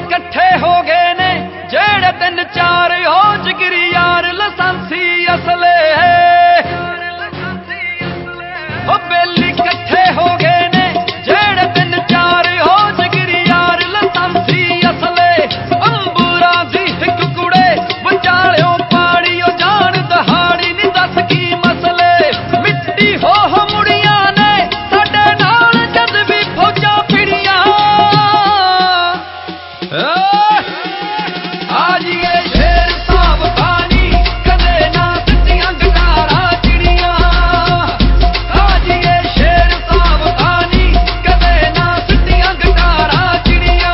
इकट्ठे हो गए ने जेड़े 3-4 हो जिगरी यार लसांसी असले ओ बेली इकट्ठे हो गए ने जेड़े 3-4 हो जिगरी यार लसांसी असले अंबूरा दी हिक कुड़े विचालियों पाड़ी ओ जान दहाड़ी नी दस की मसले मिट्टी हो मुड़िया ने साडे नाल जद भी फौजां फिड़ियां आज ये शेर सावधानी कदे ना सिटियां गटारा चिड़ियां आज ये शेर सावधानी कदे ना सिटियां गटारा चिड़ियां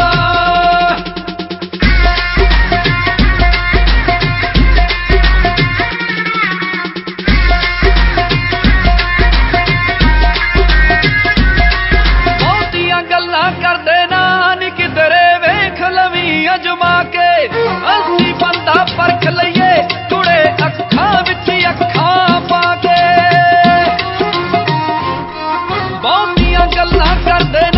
बहुतियां गल्लां करदे ना नी किधरे वेख लवी अजमा के असी बंदा परख लईए कुड़े अखां विच अखां पा के बहुतियां गल्लां करदे